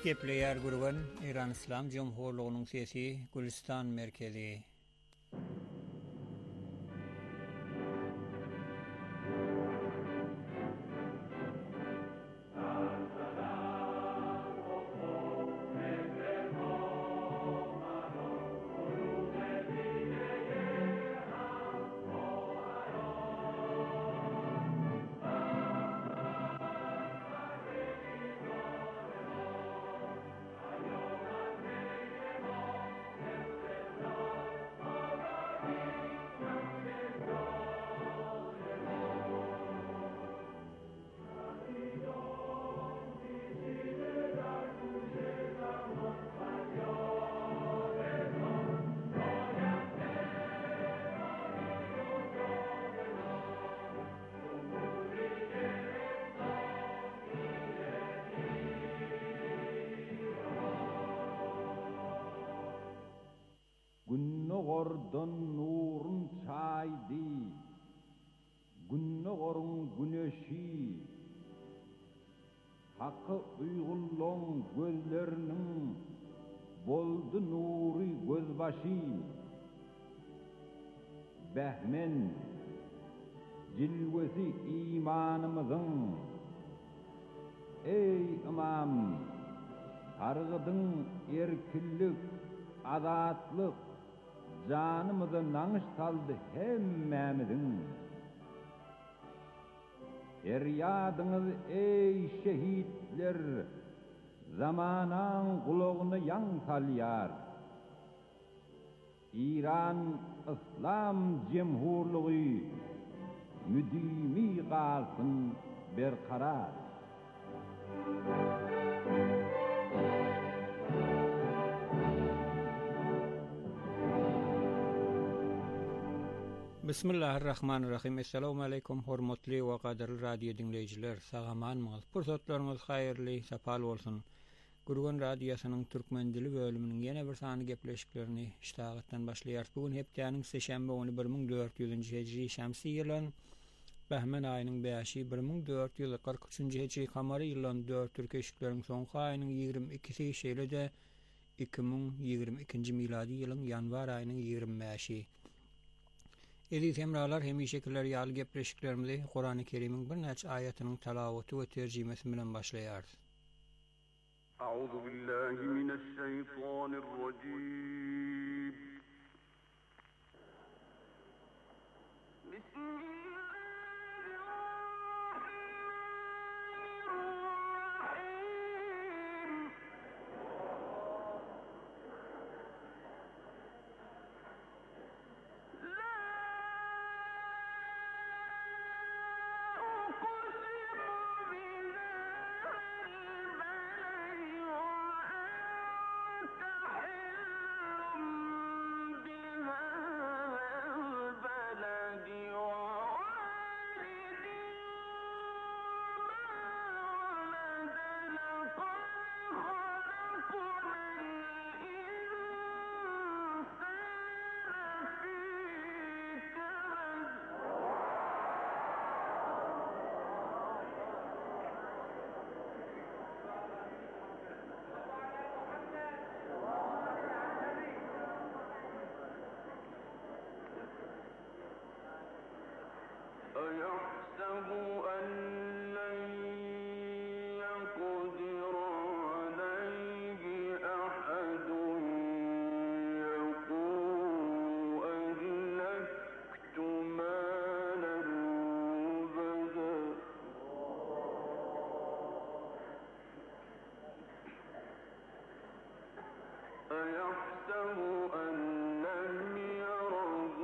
Gepleyer gurgan İran İslam Cumhurluğu'nun sesi Gülistan merkezi. Günogordan nurun çaydı, günogorun güneşi, hakkı uygulun gözlerinin boldu nuri gözbaşı. Behmen, cilvesi imanımızın, ey imam, targıdın erkillik, azatlık, canımızı nanış saldı hemmemizin. Feryadınız ey şehitler, zamanan kulağını yan salyar. İran İslam Cumhurluğu müdimi kalsın berkarar. Bismillahirrahmanirrahim. Assalamu alaikum hormatly we gaderli radio dinleyijiler. Sagamanmyňyz, pursatlaryňyz haýyrly, sapal bolsun. Gurgun radiosynyň türkmen dili bölüminiň ýene bir sany gepleşiklerini iştagatdan başlaýar. Bugun hepdeniň seşembe güni 1400-nji hejri şämsi ýylyň Behmen aýynyň 5-i 1443-nji hejri kamary ýylyň 4 türkeşikleriň soňky aýynyň 22-si şeýle-de 2022-nji miladi ýylyň ýanwar aýynyň 25-i. Ediz emralar hemişekiler ýaly gepleşiklerimizi Kur'an-ı Kerim'iň bir näçe aýatynyň talawaty we terjimesi bilen başlaýar. Euzu billahi mineşşeytanirracim. أَيَحْسَبُ أَن لَّن يَقْدِرَ عَلَيْهِ أَحَدٌ يَقُولُ أَهْلَكْتُ مَالًا لُّبَدًا أَيَحْسَبُ أَن لَّمْ يَرَهُ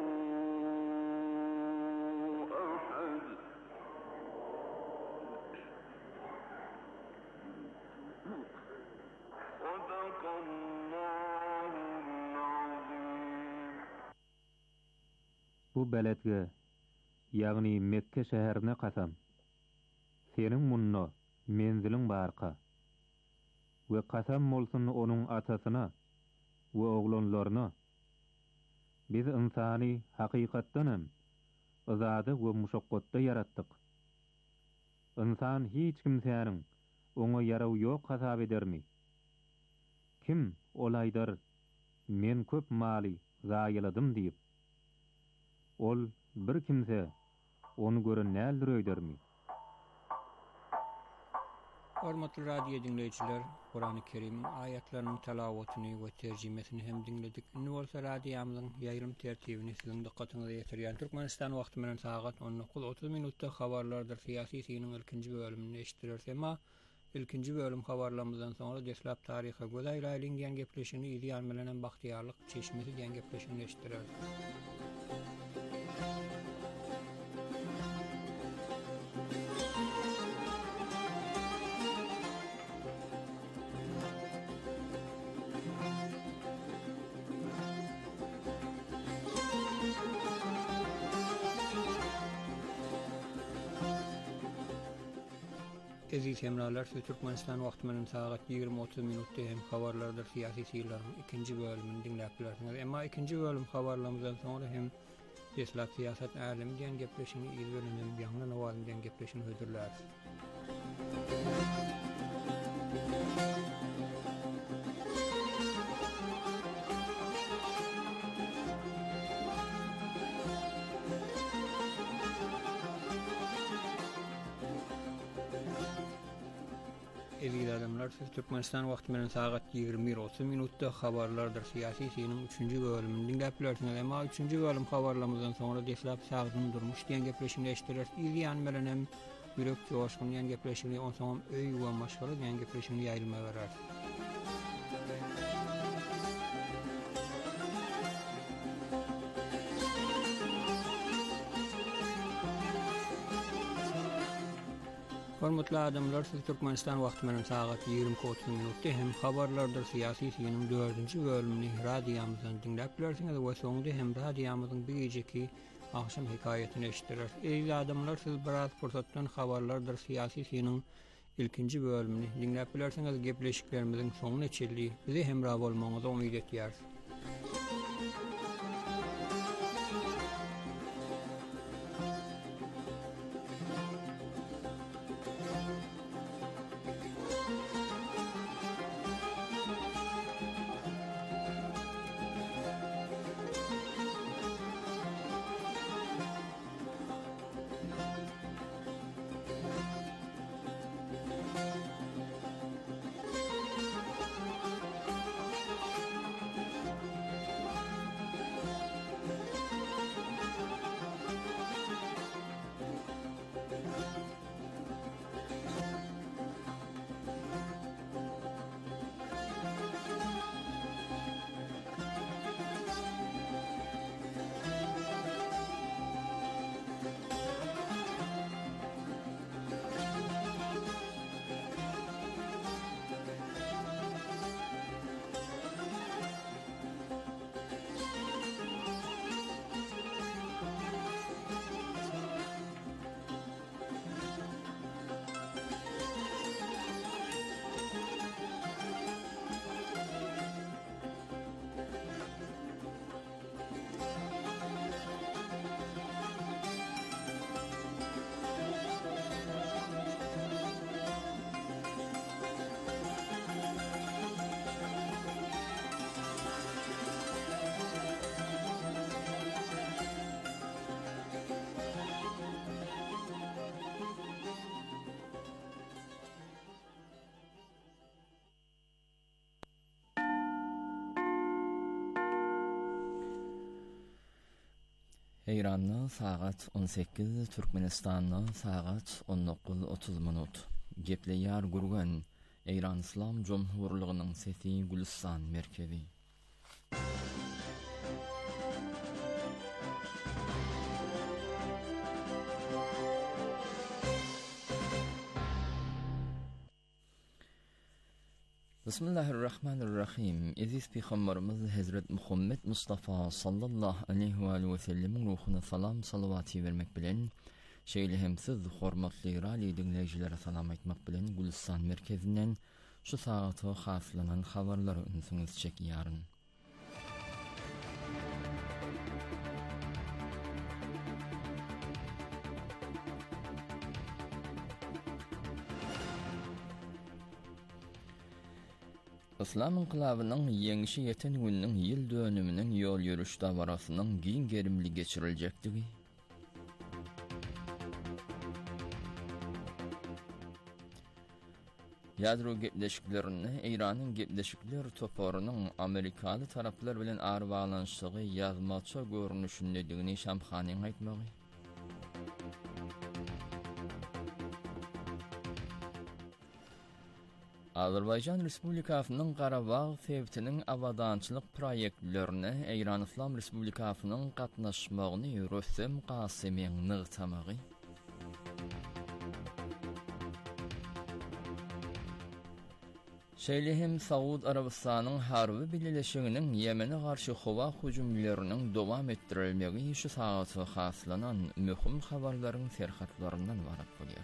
Bu beledge, ýagny Mekke şäherine kasam. Seniň munno, menziliň barka. We kasam bolsun onuň atasyna we oglanlaryna. Biz insany hakykatdanam ızady we muşakkatda yaratdyk. Insan hiç kimsäniň oňa ýaraw ýok hasap edermi? Kim olaýdar men köp maly zaýyladym diýip? Ol bir kimse onu gören nädir öýdermi? Hormatly radio dinleýijiler, Qur'an-ı Kerim'in ayetlerinin talawatyny we terjimesini hem dinledik. Indi bolsa radiýamyzyň ýaýrym tertibini siziň dikkatiňize ýetirýän Türkmenistan wagty menen sagat 19:30 minutda habarlardyr. Syýasy synyň ilkinji bölümini eşitdiler. Ama ilkinji bölüm habarlarymyzdan soňra deslap taryha göz aýlaýlan gepleşigini ýa-da bilen bahtiýarlyk çeşmesi diýen gepleşigini eşitdiler. Eziz hemralar, Türkmenistan wagty menen sagat 20:30 minutda hem habarlardyr. Syýasy syýlaryň ikinji bölümini dinläpdiler. Emma ikinji bölüm habarlarymyzdan soňra hem deslap syýasat älemi diýen gepleşigini ýa-da ýangly nawaly diýen gepleşigini hödürler. Eziz adamlar, Türkmenistan wagty menen sagat 21:30 minutda habarlardyr. Syýasy synyň 3-nji bölümini dinläpdiler. Emma 3-nji bölüm habarlarymyzdan soňra deslap sagdyn durmuş diýen gepleşigini eşitdiler. Ýa-da bilen hem ýürek joşgun diýen gepleşigini, onsoň öý we maşgala diýen gepleşigini ýaýylma berer. Hormatly adamlar, Türkmenistan wagty menen sagat 20:30 minutda hem habarlardyr. Syýasy synyň 4-nji bölümini radiýamyzdan dinläpdilersiňiz we soňda hem radiýamyzyň bir gejeki akşam hikaýetini eşitdiler. Eýli adamlar, siz biraz pursatdan habarlardyr. Syýasy synyň ilkinji bölümini dinläpdilersiňiz gepleşiklerimiziň soňuna çelli bizi hemra bolmagyňyzy umyt etýär. Eýranda sagat 18, Türkmenistanda sagat 19:30 minut. Gepleýär gurgan Eýran Islam Jomhurlygynyň sesi Gülistan merkezi. Bismillahirrahmanirrahim. Aziz Peygamberimiz Hazret Muhammed Mustafa sallallahu aleyhi ve sellem ruhuna salam salavati vermek bilen şeýle hem siz hormatly radio dinleýijilere salam aýtmak bilen Gülistan merkezinden şu sagata haslanan habarlary ünsüňiz çekýäryn. İslam inkılabynyň ýeňişi ýeten günüň ýyl dönüminiň ýol ýürüş dawarasynyň giň gerimli geçiriljekdigi. Ýadro gepleşiklerini Iranyň gepleşikler toporunyň Amerikaly taraplar bilen ary baglanyşygy ýazmaça görnüşindedigini Şamkhanyň aýtmagy. Azerbaýjan Respublikasynyň Garabağ Sewtiniň awadançylyk proýektlerini Iran Islam Respublikasynyň gatnaşmagyny Röstem Qasymiň nygtamagy. Şeýlehem Saud Arabystanyň harby bileşiginiň Ýemene garşy howa hujumlarynyň dowam etdirilmegi şu sagatda haslanan möhüm habarlaryň serhatlaryndan barak bolýar.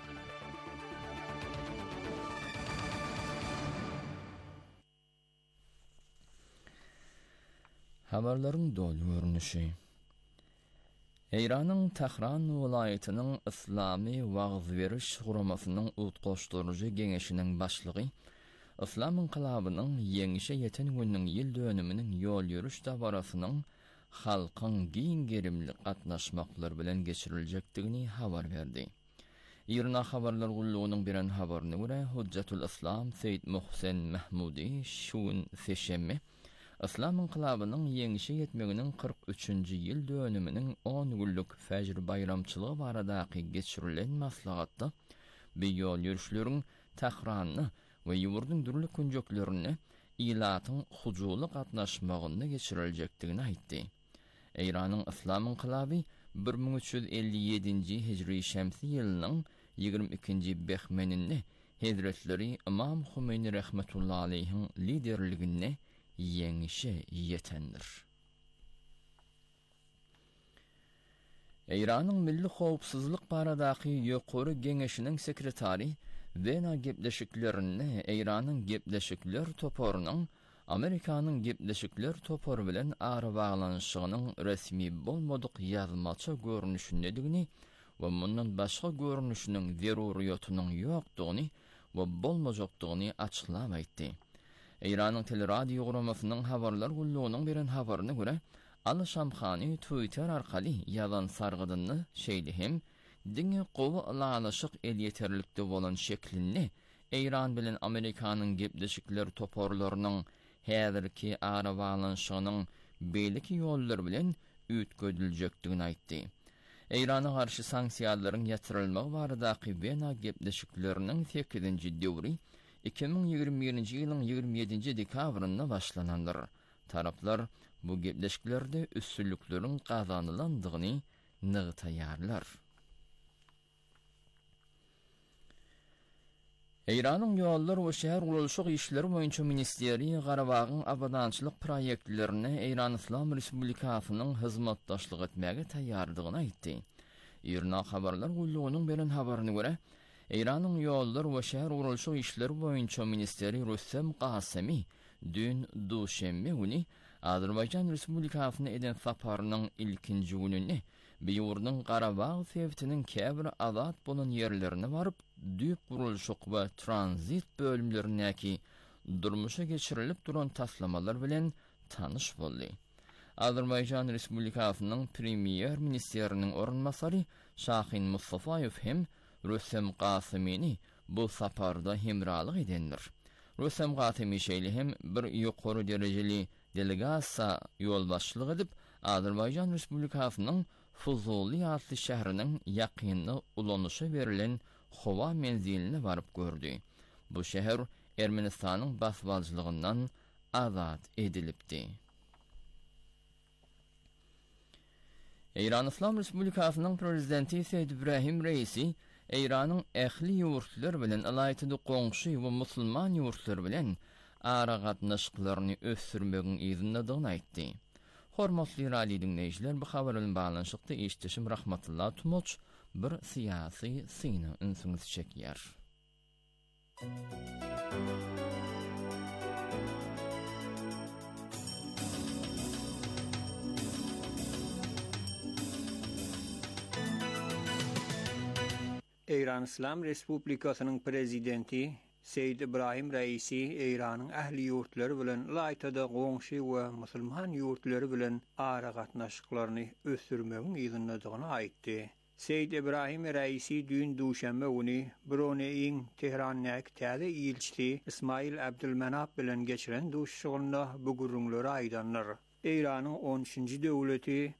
Habarlaryň dolu görnüşi. Iranyň Tehran welaýatynyň Islamy wagz beriş guramasynyň utgoşdurjy geňeşiniň başlygy İslam inqilabynyň ýeňişe ýeten günüň ýyl dönüminiň ýol ýürüş dawarasynyň halkyň giň gerimli gatnaşmaklary bilen geçiriljekdigini habar berdi. Irna habarlar gullugynyň biren habaryna görä Hujjatul Islam Seýid Muhsen Mahmudi şuň seşemme İslam inqilabynyň ýeňişe ýetmeginiň 43-nji ýyl dönüminiň 10 günlük Fajr bayramçylygy baradaky geçirilen maslahatda bu ýol ýürüşleriň Tehranyny we ýurduň dürli künjeklerini ilatyň hujuly gatnaşmagyny geçiriljekdigini aýtdy. Iranyň Islam inqilaby 1357-nji Hijri şemsi ýylynyň 22-nji behmeninde Hazretleri İmam Humeyni rahmetullahi aleyhiň liderliginde ýeňişe ýetendir. Iranyň Milli Howpsuzlyk baradaky ýokary geňeşiniň sekretary Wena gepleşiklerini Iranyň gepleşikler toporunyň Amerikanyň gepleşikler toporu bilen ary baglanyşygynyň resmi bolmadyk ýazmaça görnüşindedigini we mundan başga görnüşiniň zeruriýatynyň ýokdugyny we bolmajakdygyny açyklap aýtdy. Iranyň teleradio guramasynyň habarlar gullugynyň biren habaryna görä Al-Şamkhany Twitter arkaly ýalan sargydyny şeýlehem diňe gowy alaşyk elýeterlikde bolan şeklini Iran bilen Amerikanyň gepleşikler toporlarynyň häzirki ara baglanyşygynyň beýleki ýollary bilen üýtgediljekdigini aýtdy. Irana garşy sanksiýalaryň ýatyrylmagy baradaky Wena gepleşikleriniň 8-nji döwri 2021-nji ýylyň 27-nji dekabryna başlanandyr. Taraplar bu gepleşiklerde üstünlükleriň gazanylandygyny nygtaýarlar. Iranyň ýollar we şäher gurulşyk işleri boýunça ministeri Garabagyň abadançylyk proýektlerini Iran Islam Respublikasynyň hyzmatdaşlyk etmäge taýýardygyny aýtdy. Irna habarlar gullugynyň beren habaryna görä Iranyň ýollar we şäher gurulşyk işleri boýunça ministeri Röstem Qasymy dün duşemme güni Azerbaýjan Respublikasyna eden saparynyň ilkinji gününe ýurduň Garabağ Sewtiniň käbir azat bolan ýerlerine baryp düýp gurulşyk we tranzit bölümlerindäki durmuşa geçirilip duran taslamalar bilen tanyş boldy. Azerbaýjan Respublikasynyň premier ministeriniň orunmasary Şahin Mustafaýew hem Röstem Qasymyny bu saparda hemralyk edendir. Röstem Qasymy şeýlehem bir ýokary derejeli delegasiýa ýolbaşçylyk edip Azerbaýjan Respublikasynyň Fuzuli adly şäheriniň ýakynly ulanışa berilen howa menziline baryp gördü. Bu şäher Ermenistanyň basbalçylygyndan azat edilipdi. Iran Islam Respublikasynyň prezidenti Seýid Ibrahim Reisi Iranyň ähli ýurtlar bilen alaýyty goňşy we musulman ýurtlar bilen ara gatnaşyklaryny ösürmegiň izinlediňini aýtdy. Hormatly radio dinleýijiler, bu habar bilen baglanyşykda eşitişim rahmatullah tumoç bir siyasi syny ünsüňiz çekýär. Iran Islam Respublikasynyň prezidenti Seyyid İbrahim Reisi Eýranyň ähli ýurtları bilen laýtada goňşy we musulman ýurtlary bilen ara gatnaşyklaryny ösürmegiň ýygynydygyny aýtdy. Seyyid İbrahim Reisi düýün duşanbe güni Bruneiň Tehran'daky täze ilçisi İsmail Abdülmenap bilen geçiren duşuşygynda bu gürrüňleri aýdanlar. Eýranyň 13-nji döwleti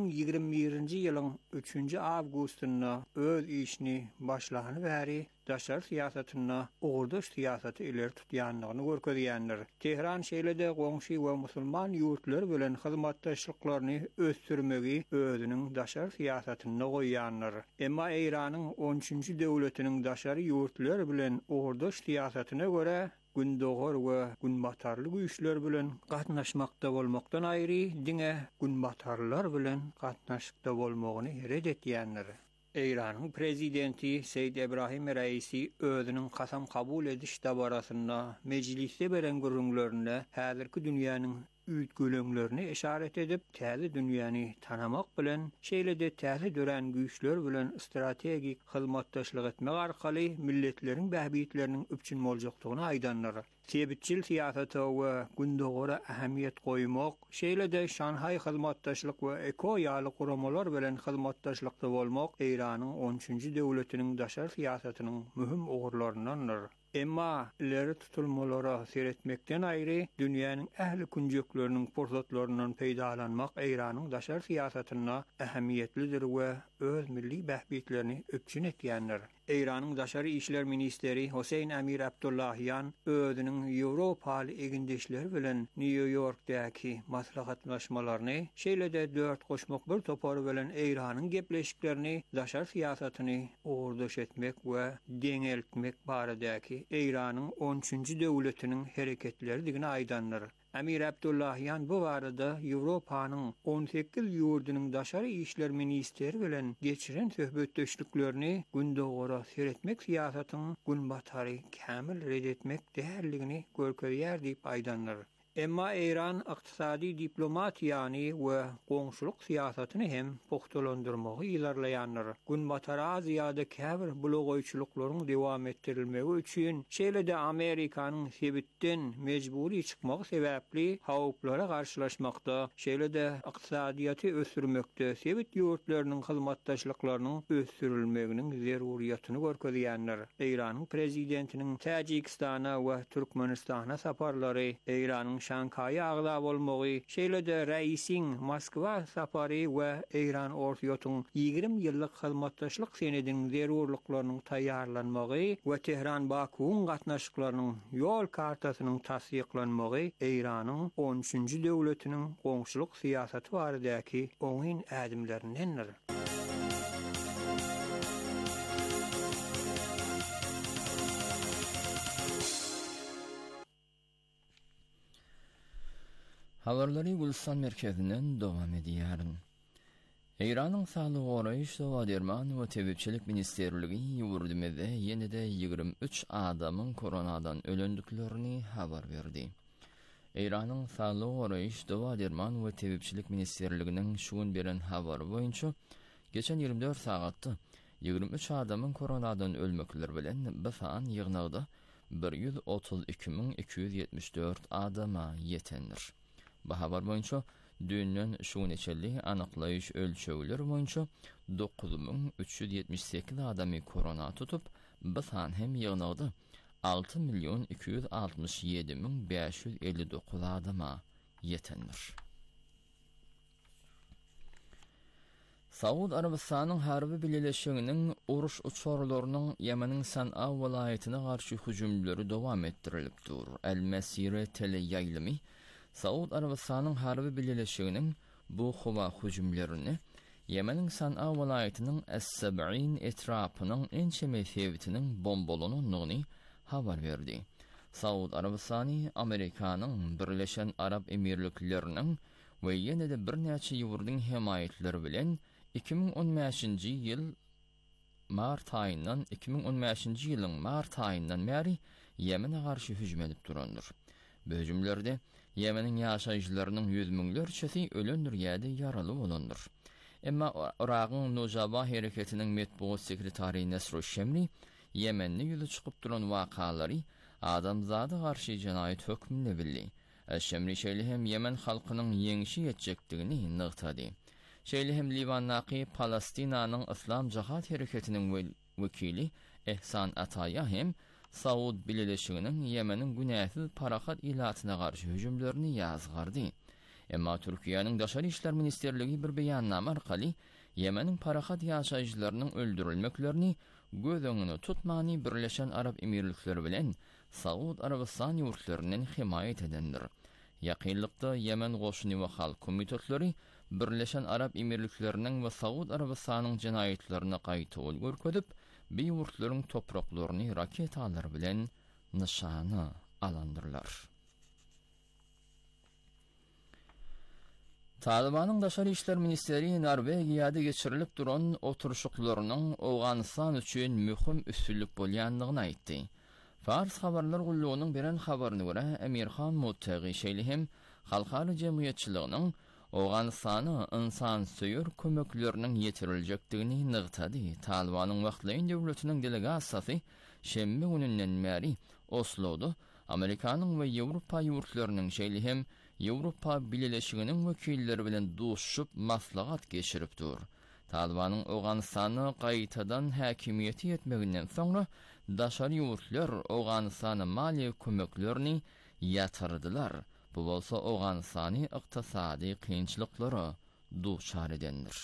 2021-nji ýylyň 3-nji awgustynda öz işini başlagany bäri daşar siýasatyna orduş siýasaty ileri tutýanlygyny görkezýändir. Tehran şeýlede goňşy we musulman ýurtlary bilen hyzmatdaşlyklaryny ösdürmegi özüniň daşar siýasatyna goýýanlar. Emma Eýranyň 13-nji döwletiniň daşary ýurtlary bilen orduş siýasatyna görä gündogor we günbatarly güýçler bilen gatnaşmakda bolmakdan aýry diňe günbatarlar bilen gatnaşykda bolmagyny red etýänler. Eýranyň prezidenti Seyyid İbrahim Reisi özüniň kasam kabul ediş dabarasynda mejlisde beren gürrüňlerinde häzirki dünýäniň üýtgüleňlerini işaret edip, täze dünýäni tanamak bilen, şeýlede täze dören güýçler bilen strategik hyzmatdaşlyk etmek arkaly milletleriň bähbitleriniň öpçün boljakdygyny aýdanlar. Sebitçil siýasata we gündogora ähmiýet goýmak, şeýlede Şanhay hyzmatdaşlyk we ekoýaly guramalar bilen hyzmatdaşlykda bolmak Eýranyň 13-nji döwletiniň daşar siýasatynyň mühim ogurlaryndandyr. Emma ileri tutulmalara seyretmekden aýry dünýäniň ähli künjekleriniň pursatlaryndan peýdalanmak Eýranyň daşar siýasatyna ähmiýetlidir we öz milli bähbitlerini öpçün etýänler. Eýranyň daşary işler ministeri Hoseyn Amir Abdullahyan özüniň Ýewropaly egindeşleri bilen New Yorkdaky maslahatlaşmalaryny şeýlede 4 goşmak bir topary bilen Eýranyň gepleşiklerini daşar siýasatyny orduş etmek we deňeltmek baradaky Eýranyň 13-nji döwletiniň hereketleri digini aýdanlar. Amir Abdullahyan bu barada Ýewropanyň 18 ýurdunyň daşary işler ministeri bilen geçiren söhbetdeşliklerini gündogora seyretmek siýasatynyň günbatary kämil red etmek däherligini görkezýär diýip aýdanlar. Emma Eýran ykdysady diplomatiýany we goňşuluk siýasatyny hem puhtalandyrmagy ýylarlaýanlar. Günbatara ýa-da käbir blogoýçylyklaryň dowam etdirilmegi üçin şeýlede Amerikanyň sebitden mejburi çykmagy sebäpli hawplara garşylaşmakda, şeýlede ykdysadyýaty ösürmekde sebit ýurtlarynyň hyzmatdaşlyklarynyň ösürilmeginiň zeruriýatyny görkezýänler. Eýranyň prezidentiniň Täjikistana we Türkmenistana saparlary, Eýranyň Şankaýa agza bolmagy, şeýlede Reisiň Moskwa sapary we Eýran ortaýotyň 20 ýyllyk hyzmatdaşlyk senediniň zerurlyklarynyň taýýarlanmagy we Tehran-Bakuň gatnaşyklarynyň ýol kartasynyň tasdiklanmagy Eýranyň 13-nji döwletiniň goňşuluk siýasaty baradaky oňyn ädimlerindendir. Habarlary Gülstan merkezinden dowam edýär. Eýranyň Saglyk goraýyş we derman we tebepçilik ministerligi ýurdumyzda ýene-de 23 adamyň koronadan ölendiklerini habar berdi. Eýranyň Saglyk goraýyş we derman we tebepçilik ministerliginiň şu gün beren habary boýunça geçen 24 sagatda 23 adamyň koronadan ölmekleri bilen bir san ýygnagda 132.274 adama ýetendir. Bu habar boýunça dünýäň şu neçeli anaklaýyş ölçegleri boýunça 9.378 adamy korona tutup, bu san hem ýygnagda 6.267.559 adama ýetendir. Saud Arabistanyň harby birleşiginiň uruş uçarlarynyň Ýemeniň San'a welaýatyna garşy hüjümleri dowam etdirilipdir. El-Mesire teleýaýlymy Saud Arabistanyň harby birleşiginiň bu howa hüjümlerini Ýemeniň San'a welaýatynyň Es-70 etrapynyň ençe mesewitiniň bombalananyny habar berdi. Saud Arabistany Amerikanyň Birleşen Arab Emirlikleriniň we ýene-de bir näçe ýurduň hemaýetleri bilen 2015-nji ýyl mart aýyndan 2015-nji ýylyň mart aýyndan bäri Ýemene garşy hüjüm edip durandyr. Bu hüjümlerde Ýemeniň ýaşaýjylarynyň 100 miňlerçesi ölendir ýa-da ýaraly bolandyr. Emma Iragyň Nujaba hereketiniň metbuat sekretary Nesru Şemli Yemenni ýüze çykyp duran wakalary adamzady garşy jinayet hökmüne bildi. Eşemri şeýlehem Yemen halkynyň ýeňişi ýetjekdigini nygtady. Şeýlehem Libannaky Palestinanyň Islam Jihad hereketiniň wekili Ehsan Ataya hem Saud bileşiginiň Yemeniň günäsiz parahat ilatyna garşy hüjümlerini ýazgardy. Emma Türkiýanyň Daşary işler ministerligi bir beýannama arkaly Yemeniň parahat ýaşaýjylarynyň öldürilmeklerini göz öňüne tutmany Birleşen Arab Emirlikleri bilen Saud Arabistan ýurtlarynyň himayet edendir. Ýakynlykda Yemen goşuny we halk komitetleri Birleşen Arab Emirlikleriniň we Saud Arabistanyň jinayetlerini gaýta görkezip, bir ýurtlaryň topraklaryny raketalar bilen nişany alandyrlar. Talibanyň Daşary işler ministeri Norwegiýada geçirilip duran oturuşuklarynyň Awganistan üçin mühim üstünlük bolýandygyny aýtdy. Fars habarlar gullugynyň beren habaryna görä Emirhan Muttaqi şeýlehem halkary jemgyýetçiliginiň Awganistany insan söýür kömekleriniň ýetiriljekdigini nygtady. Talibanyň wagtlaýyn döwletiniň delegasiýasy şemme gününden bäri Oslo'da Amerikanyň we Ýewropa ýurtlarynyň şeýlehem Ýewropa bileşiginiň wekilleri bilen duşup maslahat geçiripdir. Talibanyň Awganistany gaýtadan häkimiýeti ýetmeginden soňra daşary ýurtlar Awganistana maliýe kömeklerini ýatyrdylar. Bu bolsa Awganistany ykdysady kynçylyklara duçar edendir.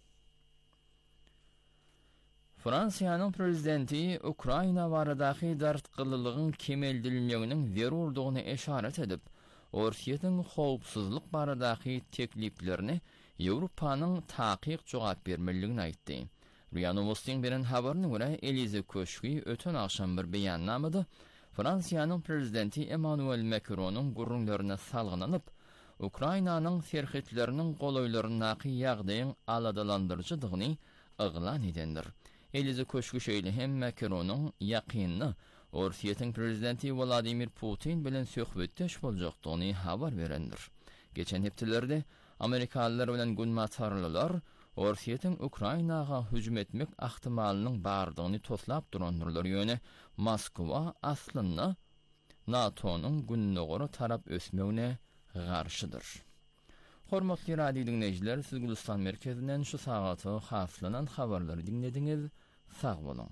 Fransiýanyň prezidenti Ukraina baradaky dartgylylygyň kemeldilmeginiň zerurdygyny eşaret edip, Orsiýetiň howpsuzlyk baradaky tekliplerini Ýewropanyň takyk jogap bermeligini aýtdy. Ria Novostiň beren habaryna görä Elize Köşki öten akşam bir beýannamada Fransiýanyň prezidenti Emmanuel Macronyň gurrunlaryna salgynanyp, Ukrainanyň serhetleriniň golaýlaryna ýagdaýyň aladalandyrjydygyny yglan edendir. Elize Köşki şeýlehem Macronyň ýakynny Orsiýetiň prezidenti Vladimir Putin bilen söhbetdeş boljakdygyny habar berendir. Geçen hepdelerde Amerikalılar bilen günmatarlylar Orsiýetiň Ukrainaga hüjüm etmek ahtimalynyň bardygyny toslap duranlar ýöne Moskwa aslynda NATO'nyň günnägora tarap ösmegine garşydyr. Hormatly radio dinleýijiler, siz Gülistan merkezinden şu sagaty haslanan habarlary dinlediňiz. Sag bolun.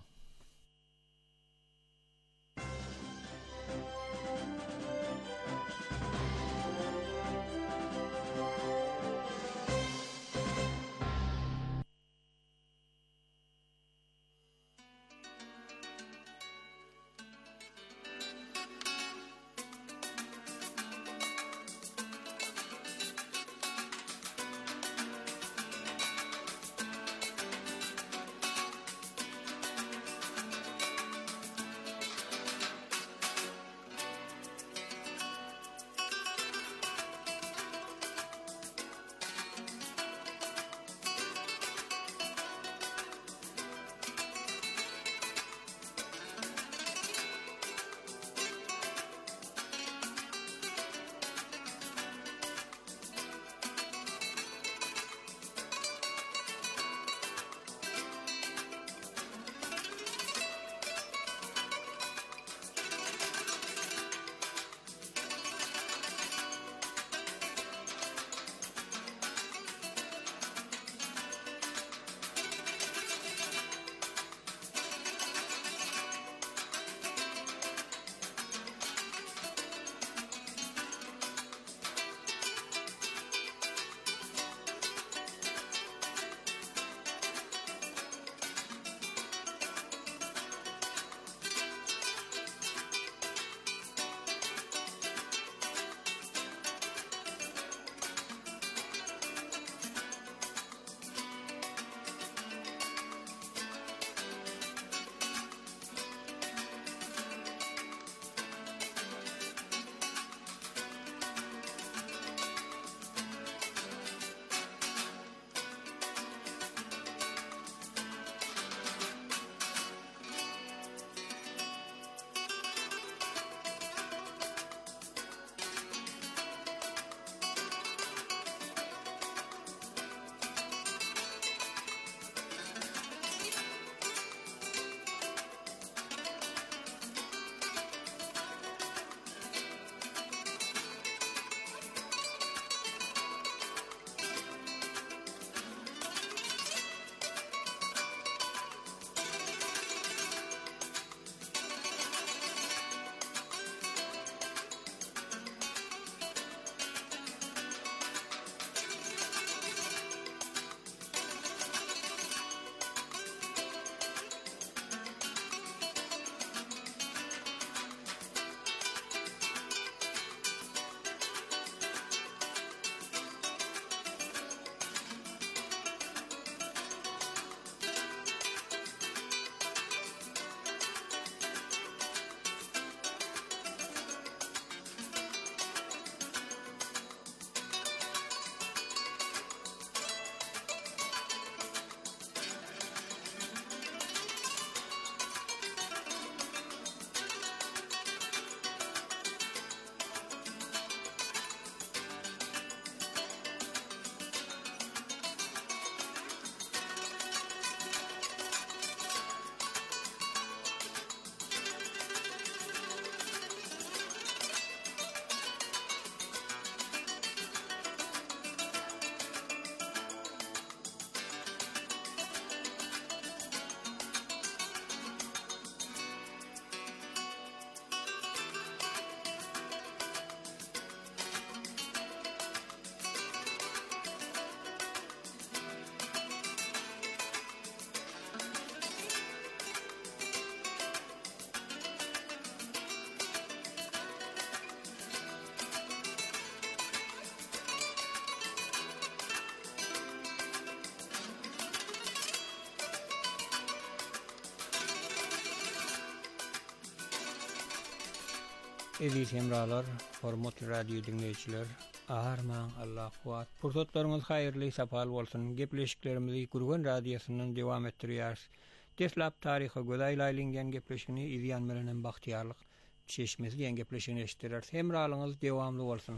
Eziz hemralar, hormatly radio dinleyijiler, aharman Allah kuat. Pursatlaryňyz haýyrly, sapal bolsun. Gepleşiklerimizi Gurgan radiosynyň dowam etdirýäris. Deslap taryha gözaýlaýlangan gepleşigini izleýän bilen bagtyarlyk çeşmezli gepleşigini eşitdirýär. Hemralyňyz dowamly bolsun.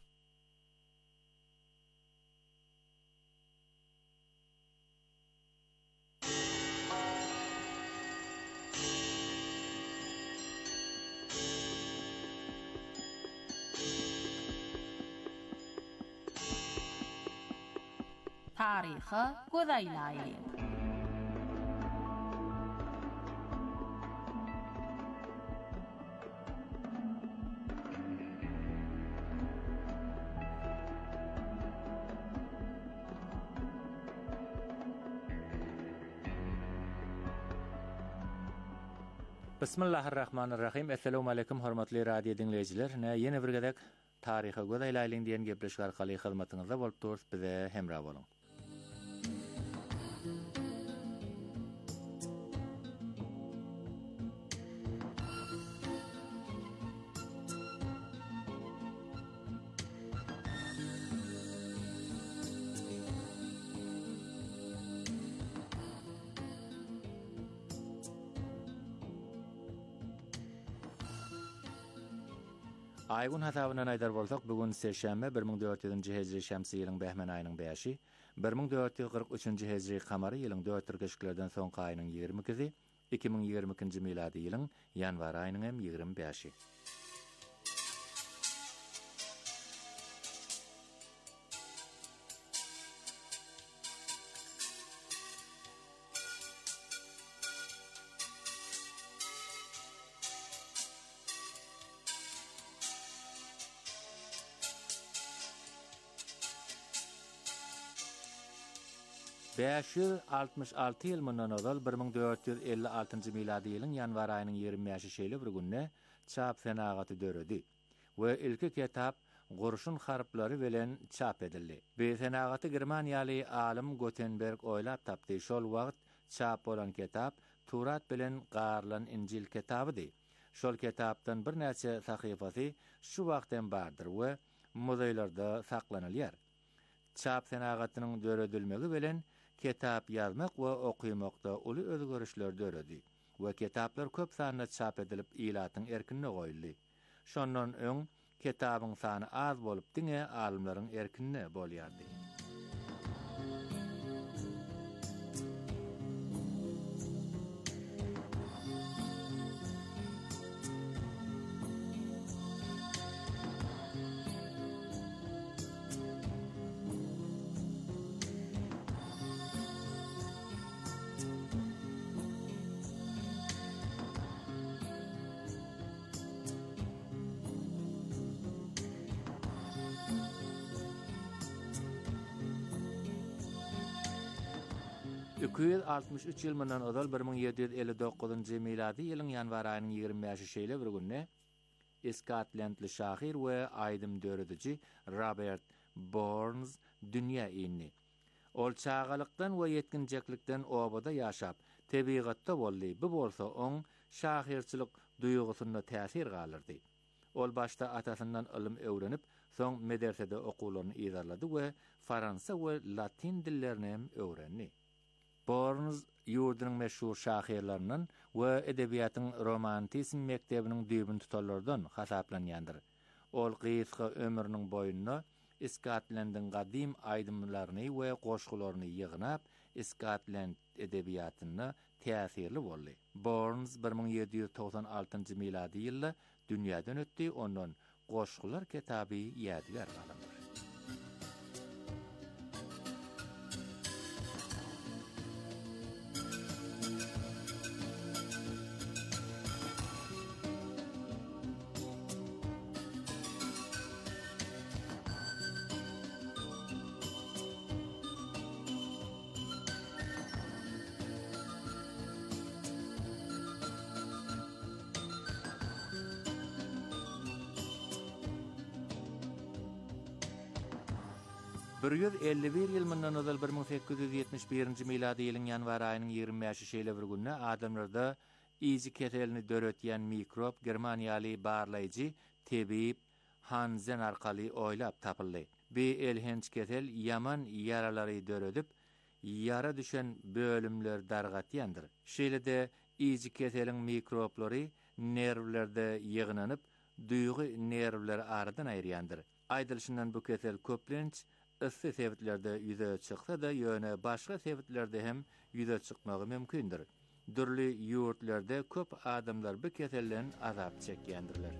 Taryha gözaýlaýlan. Bismillahirrahmanirrahim. Assalamu alaykum hormatly radio dinleyijiler. Ýene bir gedek taryha gözaýlaýlan diýen gepleşik arkaly hyzmatyňyzda bolup durýar, bize hemra bolun. Aygun hasabyna aýdar bolsak, bugun seşembe 1400-nji hejri şämsi ýylyň Behmen aýynyň 5-i, 1443-nji hejri kamary ýylyň 4 geçiklerden soňky aýynyň 22-si, 2022-nji miladi ýylyň ýanwar aýynyň hem 25-i. Beşir 66 ýyl mundan ozal 1456-njy miladi ýylyň ýanwar aýynyň 25-şi şeýle bir günne çap senagaty döredi we ilki kitap Gurşun harplary bilen çap edildi. Bu senagaty Germaniýaly alim Gutenberg oýlap tapdy. Şol wagt çap bolan kitap Turat bilen garlan Injil kitabydy. Şol kitapdan bir näçe sahyfasy şu wagtdan bardyr we muzeýlarda saklanylýar. Çap senagatynyň döredilmegi bilen kitap yazmak we okuýmakda uly özgörüşler döredi we kitaplar köp sanyda çap edilip ilatyň erkinine goýuldy. Şondan öň kitabyň sany az bolup diňe alimlaryň erkinine bolýardy. Üküýüz 63 ýyl mundan ozal 1759-njy miladi ýylyň ýanwar aýynyň 25-şi şeýle bir günne Skotlandly şahyr we aýdym döredici Robert Burns dünýä indi. Ol çağalykdan we ýetginjeklikden obada ýaşap, tebigatda boldy. Bu bolsa oň şahyrçylyk duýgusyna täsir galyrdy. Ol başda atasyndan ilim öwrenip, soň medersede okuwlaryny ýazarlady we Fransa we Latin dillerini hem öwrendi. Burns ýurdunyň meşhur şahyrlarynyň we edebiýatyň romantism mektebiniň düýbün tutarlardan hasaplanýandyr. Ol gysga ömrüniň boýunda Skotlandyň gadim aýdymlaryny we goşgularyny ýygnap, Skotland edebiýatyna täsirli boldy. Burns 1796-njy miladi ýylda dünýäden ötdi, ondan goşgular kitaby ýadigar galandyr. Bir 151 ýyl mundan ozal 1871-nji miladi ýylyň ýanwar aýynyň 25-şi şeýle bir günne adamlarda izi ketelini döretýän mikrop Germaniýaly barlaýjy tebip Hansen arkaly oýlap tapyldy. Bu elhenç ketel yaman yaralary döredip yara düşen bölümler dargatýandyr. Şeýle-de izi ketelin mikroplary nerwlerde ýygnanyp duýgy nerwler aradan aýrýandyr. Aýdylşyndan bu ketel köplenç ıssy sebetlerde ýüze çyksa da ýöne başga sebetlerde hem ýüze çykmagy mümkindir. Dürli ýurtlarda köp adamlar bu ketelden azap çekýändirler.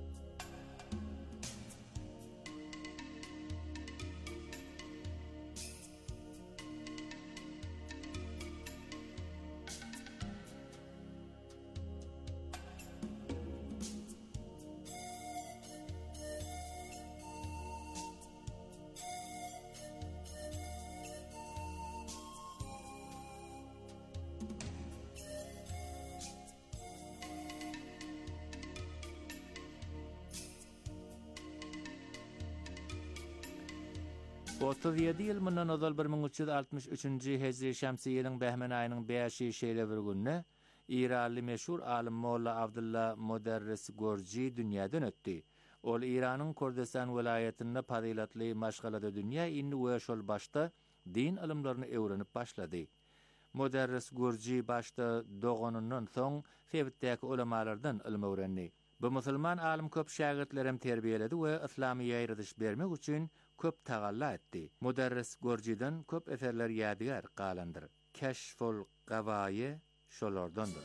Otuz 7 ýyl mundan ozal 1363-nji hejri şämsi ýylyň Bähmen aýynyň 5-şi şeýle bir günne İranly meşhur alim Molla Abdullah Mudarris Gorji dünýäden ötdi. Ol Iranyň Kurdistan welaýetinde fazilatly maşgalada dünýä inni we şol başda din ilimlerini öwrenip başlady. Mudarris Gorji başda dogonundan soň Fevitdäki ulamalardan ilim öwrendi. Bu musulman alim köp şagirdler hem terbiýeledi we islamy ýaýradyş bermek üçin köp tagalla etdi. Mudarris Gorji'den köp eserler ýadygar galandyr. Keşful Gawaye şolardandyr.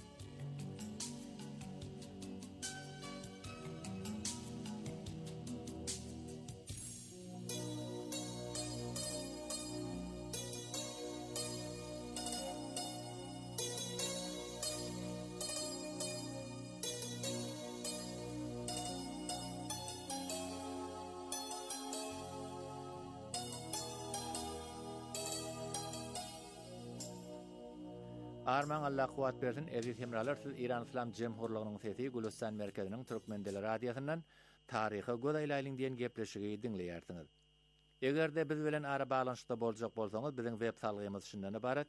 Arman Allah kuwat bersin. Aziz hemralar, siz İran İslam Cemhurluğunyň sesi Gülistan merkeziniň Türkmendeli radiosundan taryhy godaýlaýlyň diýen gepleşigi dinleýärsiňiz. Egerde biz bilen ara balanşda boljak bolsaňyz, biziň web salgymyz şundan ibaret: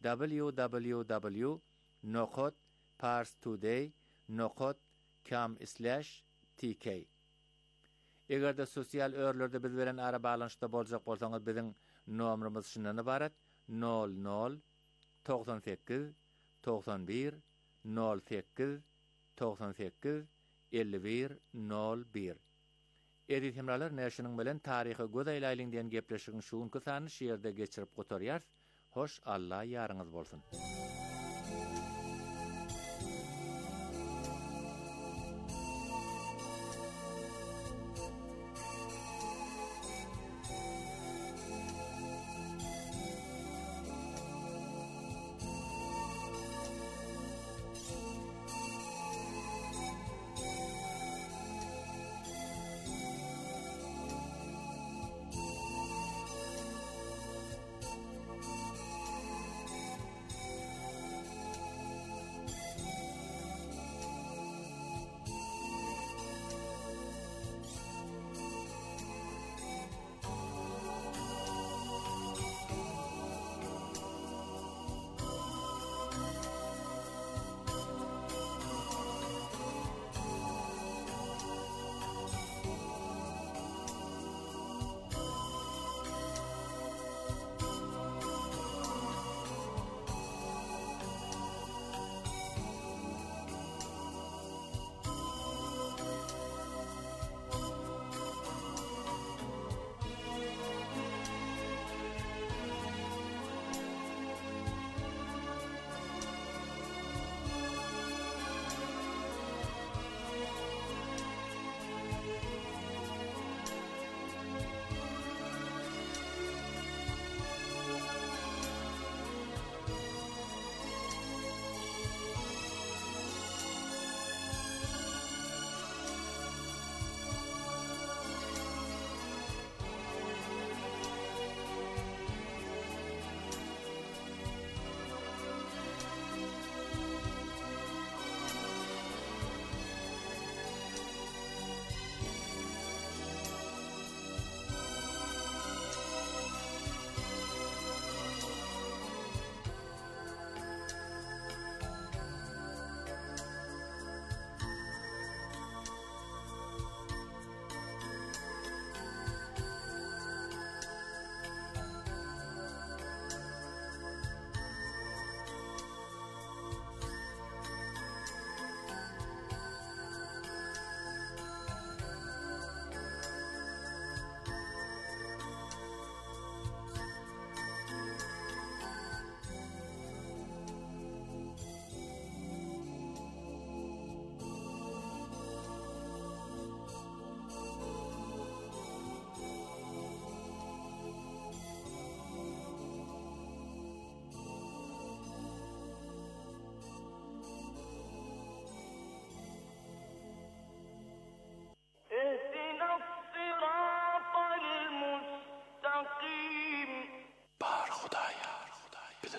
www.parstoday.com/tk. Egerde sosial örlerde biz bilen ara balanşda boljak bolsaňyz, biziň nomerimiz şundan ibaret: 00 98 91 08 98 51 01. Edit hemralar näşiniň bilen taryhy godaýlaýlyň diýen gepleşigiň şuň kysany şeýerde geçirip gotarýar. Hoş Allah ýarıňyz bolsun.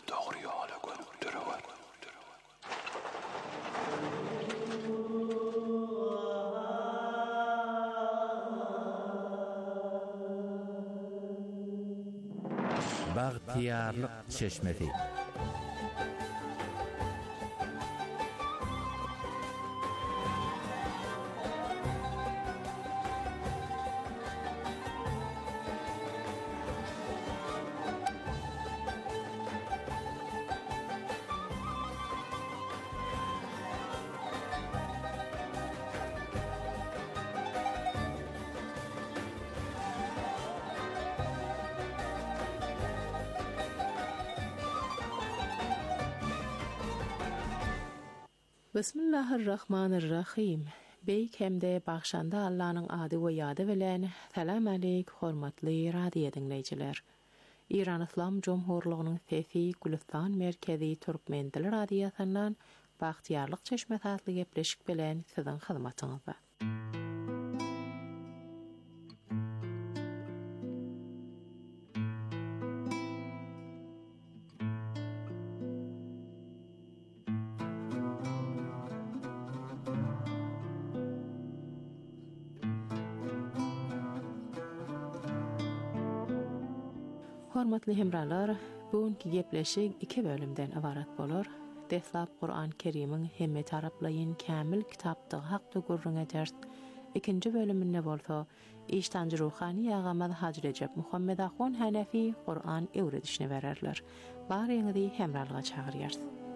doğru yola götürüwer. Bagtiyarlyk çeşmesi. Bismillahirrahmanirrahim. Beyk hemde bagşanda Allah'ın adı we ýady bilen salam aleyk hormatly radio dinleýijiler. İran İslam Jomhurlygynyň sesi Gülistan merkezi Türkmen dili radiosundan Bagtiyarlyk çeşme tatly gepleşik bilen siziň hyzmatyňyzda. Hormatly hemralar, bugünkü gepleşik 2 bölümden ibaret bolar. Deslap Kur'an-ı Kerim'in hemme taraplayın kamil kitapda hakda gurruna ders. 2. bölümünde bolsa, İştancı Ruhani Ağamad Hacı Recep Muhammed Ahun Hanefi Kur'an öwredişini bererler. Bar ýeňidi hemralyga çagyrýar.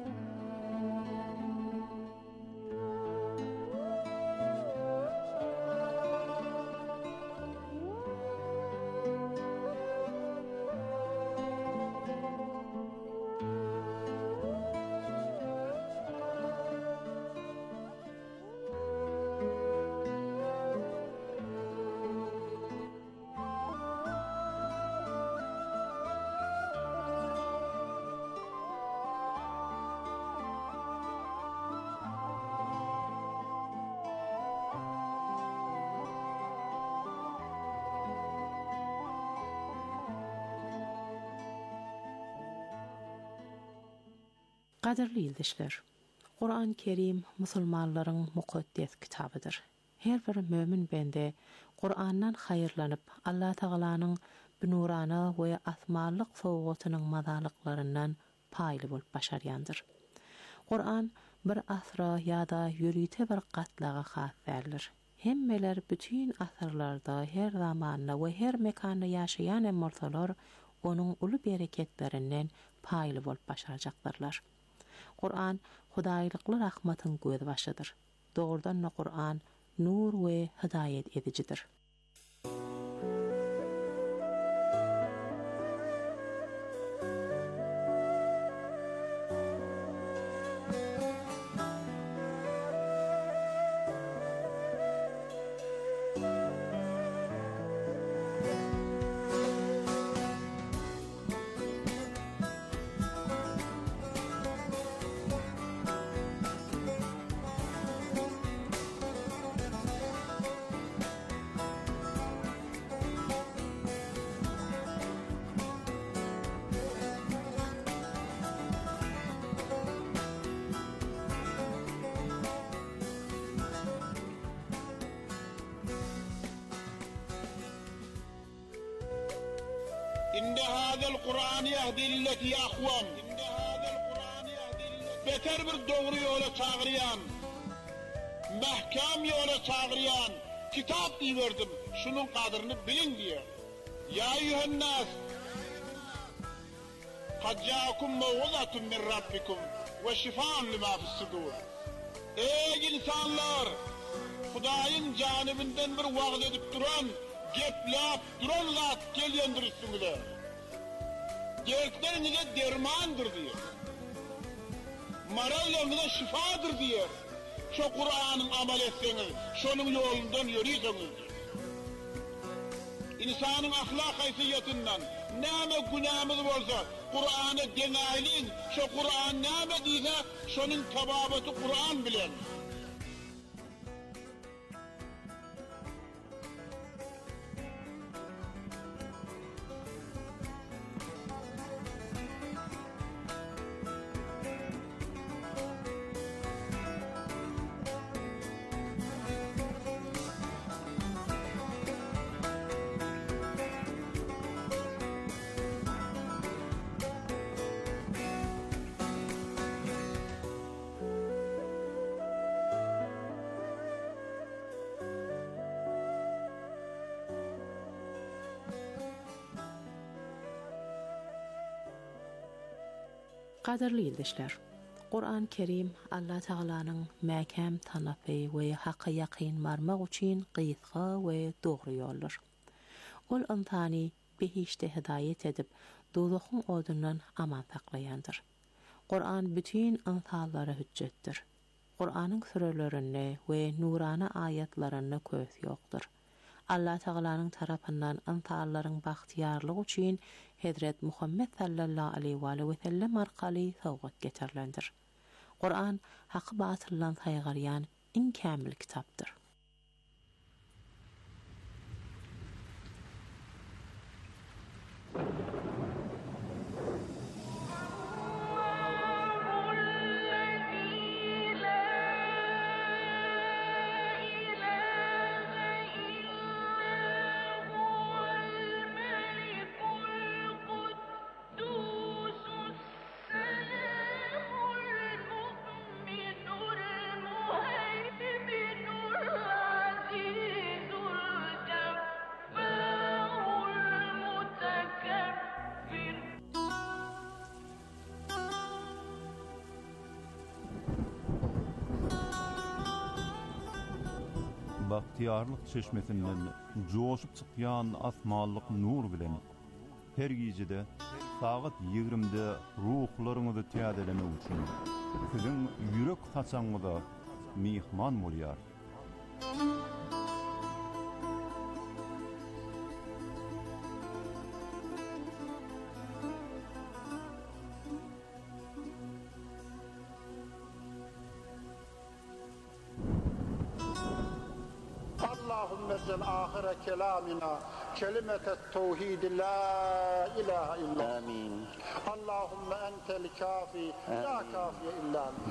Qadirli ýyldaşlar, Kur'an-ı Kerim musulmanlaryň mukaddes kitabydyr. Her bir mömin bende Kur'andan hayırlanyp Allah Taalanyň bu nurana we asmanlyk sowgatynyň mazalyklaryndan paýly bolup başarýandyr. Kur'an bir asra ýa-da ýürite bir gatlaga has berler. Hemmeler bütün asrlarda, her zamanda we her mekanda ýaşaýan emmersalar onuň uly bereketlerinden paýly bolup başarjakdyrlar. Kur'an Hudaýlykly rahmatyň göz başydyr. Dogrudan Kur'an nur we hidayet edicidir. إن هذا القرآن يهدي للتي هي أقوم. Beter bir doğru yola çağıryan, mahkam yola çağıryan kitap diýerdim. Şunun kadrini bilin diye. Ya eyyühennas, kad ja'akum maw'izatun min rabbikum ve şifaan lima fis-sudur. Ey insanlar, Hudaýyň janybynden bir wagt edip duran, geplap duran zat gelýändir üstüňize. Gerçeklerinize dermandır diyor. Maralarınıza şifadır diyor. Şu Kur'an'ın amal etseniz, şunun yolundan yürüyseniz. İnsanın ahlak haysiyetinden näme günahımız olsa Kur'an'a denäýin. Şu Kur'an näme diýse şunun tababaty Kur'an bilen. Qadirli ýyldaşlar, Qur'an-ı Kerim Allah Taalanyň mäkäm tanapy we haqqa ýaqyn marmaq üçin gysga we dogry ýoldur. Ol insany behişde hidayet edip dozakyň odundan aman saklayandyr. Qur'an bütün insanlara hüccetdir. Qur'anyň surelerini we nurana ayatlaryny köz ýokdur. Allah Taalanyň tarapyndan insanlaryň bagtyarlygy üçin Hazrat Muhammed sallallahu aleyhi ve sellem arkaly sowgat getirilendir. Qur'an haqqy batyldan saýgaryan iň kämil kitapdyr. Bahtiyarlyk çeşmesinden joşup çykýan asmanlyk nur bilen her gecede saat 20'de ruhlaryňyzy täzelemek üçin siziň ýürek haçaňyza mihman bolýar. نزل آخر كلامنا كلمة التوحيد لا إله إلا آمين. اللهم أنت الكافي لا كافي إلا أنت.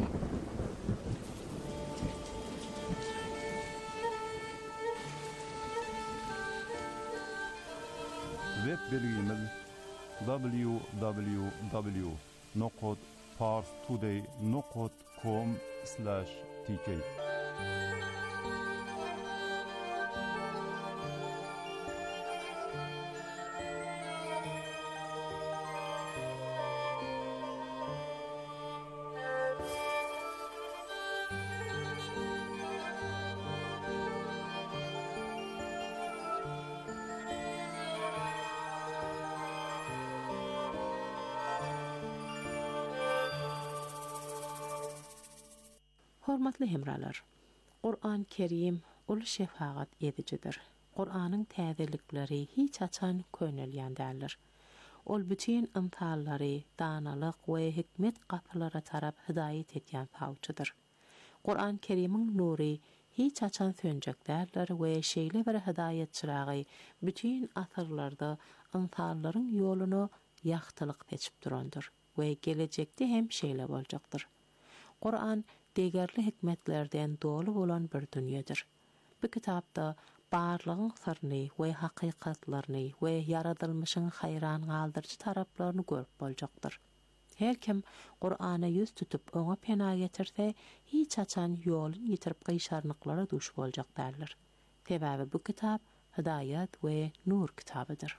Web belgimiz www.parstoday.com/tk. Hormatly hemralar, Qur'an-ı Kerim ol şefaat edicidir. Qur'anyň täzelikleri hiç açan könelýän däldir. Ol bütün ymtallary danalyk we hikmet gapylara tarap hidayet etýän hawçydyr. Qur'an-ı Kerimiň nury hiç açan sönjek däldir we şeýle bir hidayet çyragy bütün asyrlarda ymtallaryň ýoluny ýagtylyk seçip durandyr we gelecekde hem şeýle boljakdyr. Qur'an degerli hikmetlerden dolu bolan bir dünýedir. Bu kitapda barlygyň sirni we hakykatlaryny we yaradylmyşyň hayran galdyrjy taraplaryny görüp boljakdyr. Her kim Qur'ana ýüz tutup oňa pena getirse, hiç açan ýoluny ýitirip gyşarnyklara duş boljak däldir. Sebäbi bu kitap hidayet we nur kitabydyr.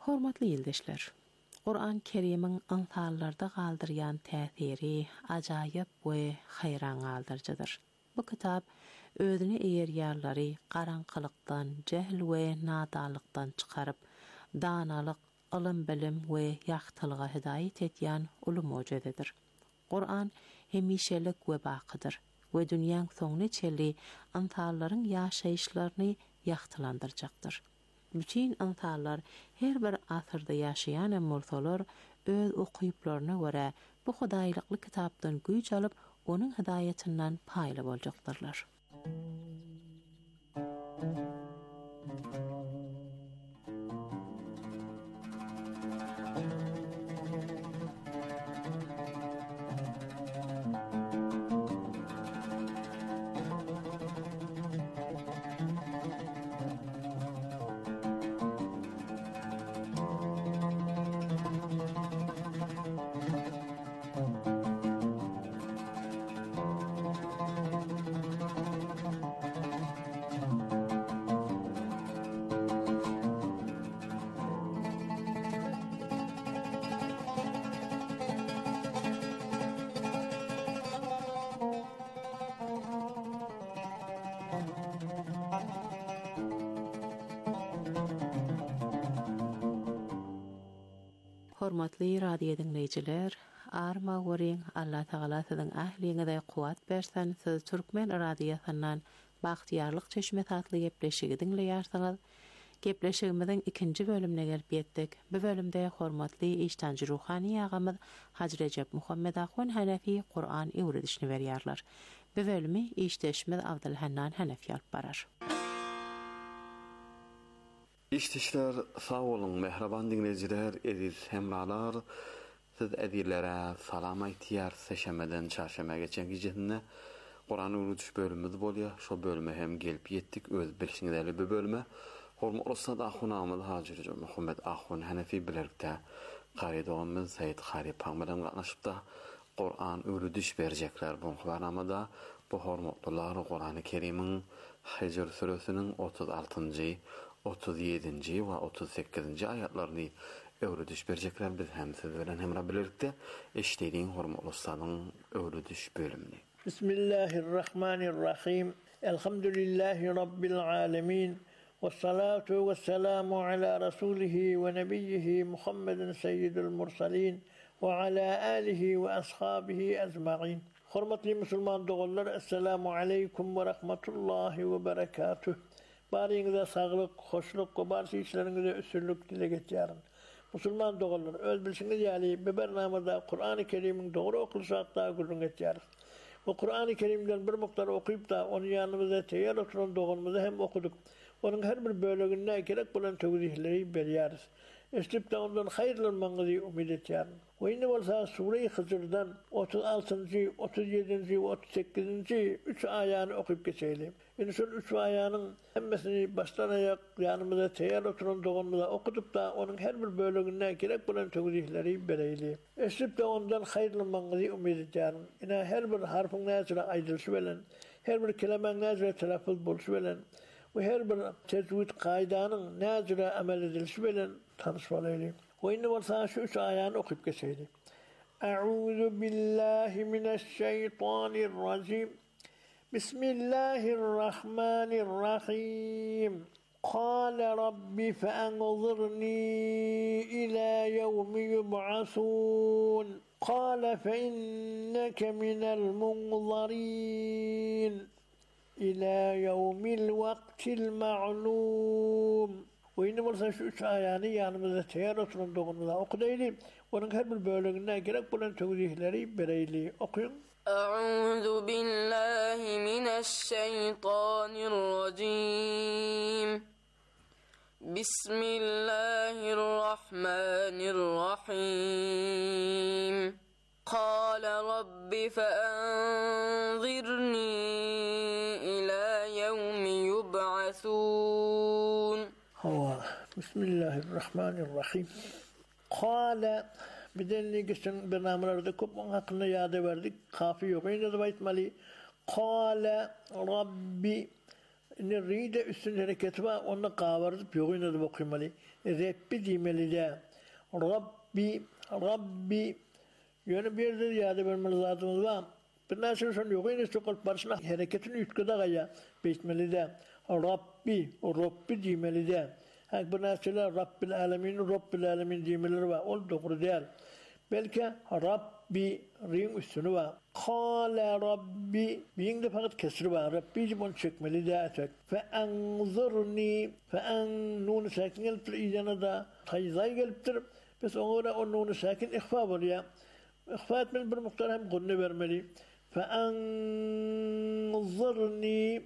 Hormatly ýyldaşlar. Qur'an Kerimiň ansallarda galdyrýan täsiri ajaýyp we haýran galdyrjydyr. Bu kitap özüni eýerýärleri garaňkylykdan, jehl we nadalykdan çykaryp, danalyk, ilim bilim we ýagtylyga hidaýet etýän uly mojadedir. Qur'an hemişelik we bakydyr we dünýäň soňuna çelli ansallaryň ýaşaýyşlaryny ýagtylandyrjakdyr. Bütün ansallar her bir asyrda ýaşaýan mursalar öz okyplaryna görä bu hudaýlykly kitapdan güýç alyp onuň hidaýetinden paýly boljakdyrlar. Hormatly radio dinleyijiler, arma göreň Allah Taala siziň ähliňize kuwat bersen, siz Türkmen radiosundan bagtyarlyk çeşme tatly gepleşigi dinleýärsiňiz. Gepleşigimiziň ikinji bölümine gelip ýetdik. Bu bölümde hormatly iştanjy ruhani agamy Haji Recep Muhammed Ahun Hanefi Qur'an öwredişini berýärler. Bu bölümi işteşmez Abdulhannan Hanefi alyp barar. İşteşler sağ olun mehraban dinleyijiler, ediz hemralar. Siz edilere salam aýtýar seşemeden çarşamba geçen gecesinde Qur'an öwrediş bölümimiz bolýar. Şo bölüme hem gelip ýetdik, öz bilişiňizde bu bölüme. Hormatly Ustad Ahunamyz Haji Recep Muhammed Ahun Hanefi bilerlikde gaýdygymyz Saýid Qari Pagmaram gatnaşypda Qur'an öwrediş berjekler bu habarnamada. Bu hormatlylar Qur'an-ı Kerimiň Hicr suresiniň 36-njy 37-nji we 38-nji aýatlaryny öwrediş berjekler. Biz hem siz bilen hem birlikde eşitdiň hormatly ustadyň öwrediş bölümini. Bismillahirrahmanirrahim. Elhamdülillahi rabbil alamin. Vessalatu vesselamu ala rasulihi ve nebiyyihi Muhammedin seyyidil mursalin ve ala alihi ve ashabihi ecmaîn. Hormatly musulman dogallar, assalamu aleykum ve rahmetullahi ve berekatuh. Baryňyza saglyk, hoşluk we barşy işleriňizde üstünlük dile getýärin. Musulman dogallar, öz bilişiňiz ýaly bu bernamada Qur'an-ı Kerimiň dogry okylşatda gurrun etýäris. Bu Qur'an-ı Kerimden bir mukdar okyp da onu ýanymyzda teýär oturan dogalymyzy hem okuduk. Onun her bir bölügüne gerek bolan tewdihleri berýäris. Eslipde ondan haýrlanmaňyzy umid etýärin. Ve indi bolsa Sure-i Hızır'dan 36-njy, 37-nji, 38-nji 3 aýany okyp geçeýlim. Indi şol 3 aýanyň hemmesini başdan aýak ýanymyzda teýär oturan doganmyza okudyp da onun her bir bölügüne gerek bolan tewdihleri bereýli. Eslipde ondan haýrlanmaňyzy umid etýärin. Ina her bir harfyň näzire aýdylşy bilen, her bir kelemeň näzire telaffuz bolşy bilen ve her bir tecwid gaýdanyň näzire amel edilşi bilen tanışmalyly. Ve indi bolsa şu 3 aýany okyp geçeýli. Euzu billahi mineşşeytanirracim. Bismillahirrahmanirrahim. Qala rabbi fa'anzirni ila yawmi yub'asun. Qala fa innaka minel munzirin ila yawmil waqtil ma'lum. Ve indi bolsa şu 3 aýany ýanymyzda teýär oturan dogunmyza okudaýly. Onun her bir bölügüne gerek bolan tewdihleri bereýli. Okuyun. A'udhu billahi mineşşeytanirracim. Bismillahirrahmanirrahim. Qala rabbi fa'anzirni ila yawmi yub'asun. Bismillahirrahmanirrahim. Qala bidenli geçen bernamalarda köp onun hakkında ýada berdik. Kafi yok. Ýene de aýtmaly. Qala rabbi إن الريدة üstün hareketi var, onu kavurdup yoğun da bakılmalı. Rabbi demeli de. Rabbi. Yönü bir de yada vermeli zatımız var. Bir nasıl son yoğun istikal parçasına hareketini ütküde gaya besmeli de. Rabbi demeli de. Hak bir nasıl Rabbil alemin demeleri var. Ol doğru değil. Belki Rabbi ring üstünü var. Kâle Rabbi bir de fakat kesri var. Rabbi cibon çekmeli de atak. Fe'anzurni nun sakin gelip iyicana da tayzay geliptir. Biz ona o nunu sakin ihfa var ya. İhfa etmeli bir muhtar hem gunne vermeli. Fe'anzurni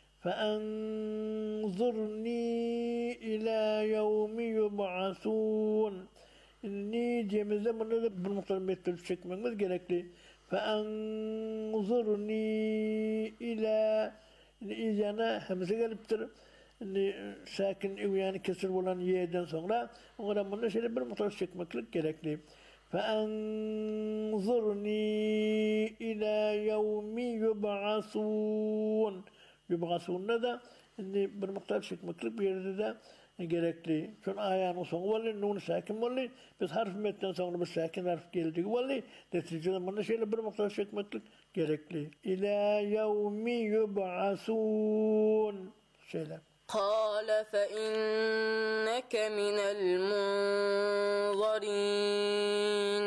ila yevmi yub'asun. Ni cemizde bunu da bir muhtar metbelip çekmemiz gerekli. Fe'anzurni ila iyicana hemze geliptir. Sakin yani kesir olan yerden sonra ona bunu şöyle bir muhtar çekmeklik gerekli. Fe'anzurni ila yevmi yub'asun. Yub'asun'da da bir muhtar çekmeklik bir yerde de gerekli. Şu ayağının sonu vallahi nun sakin vallahi biz harf metten sonra bir sakin harf geldi vallahi neticede bunu şöyle bir muhtar çekmeklik gerekli. İla yevmi yub'asun. Şöyle. قال فإنك من المنظرين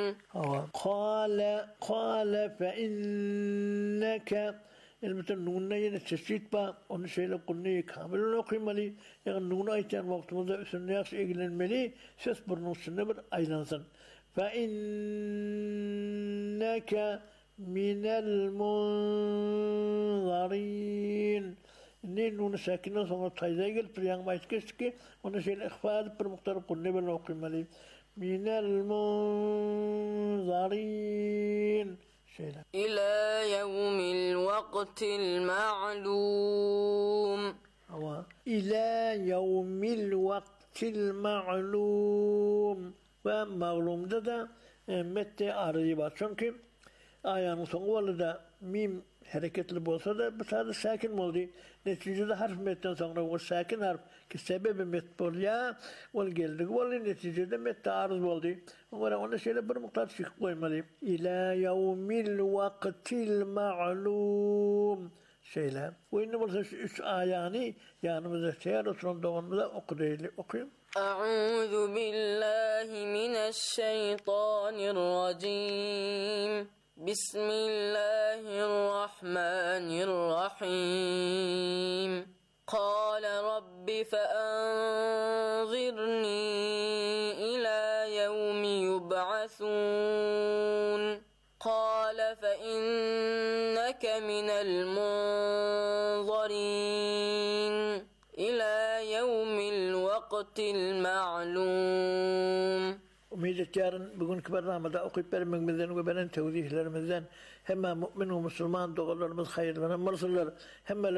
قال فإنك elbette nunna yine çeşit var. Onu şeyle kulneyi kamilini okuymalı. Yani nunna ayeten vaktimizde üstünde yakşı ilgilenmeli. Ses burnun üstünde bir aylansın. فَإِنَّكَ مِنَ الْمُنْظَرِينَ Ne nunu sakinden sonra tayzaya gelip bir yanmayız geçti ki onu şeyle ihfa edip bir muhtarı kulne böyle okuymalı. مِنَ الْمُنْظَرِينَ إلى يوم الوقت المعلوم إلى يوم الوقت المعلوم ve mağlumda da mette arayı var. Çünkü ayağının sonu da mim hareketli olsa da bu sadece sakin oldu. Neticede harf metten sonra o sakin harf ki sebebi met bolya ol geldi. Vallahi neticede met arız oldu. Ona şöyle bir miktar çık koymalı. İla yevmil vaktil ma'lum. Şöyle. Bu ne olsa üç ayağını yanımıza seyir oturun doğumda okuyayım. أعوذ بالله من الشيطان الرجيم بسم الله الرحمن الرحيم قال رب فأنظرني إلى يوم يبعثون قال فإنك من المنظرين إلى يوم الوقت المعلوم Umid yarın bugünkü barnamada okuyup vermemizden ve benim tevzihlerimizden hem mümin ve Müslüman doğrularımız hayırlanan mırsallar hem